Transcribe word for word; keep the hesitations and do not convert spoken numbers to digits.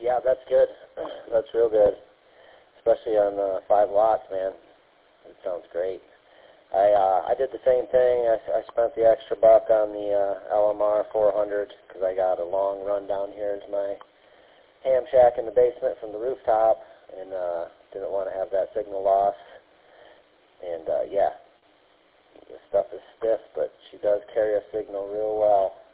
Yeah, that's good. That's real good, especially on uh, five lots, man. It sounds great. I uh, I did the same thing. I, I spent the extra buck on the uh, L M R four hundred because I got a long run down here to my ham shack in the basement from the rooftop, and uh, didn't want to have that signal loss. And uh, yeah, the stuff is stiff, but she does carry a signal real well.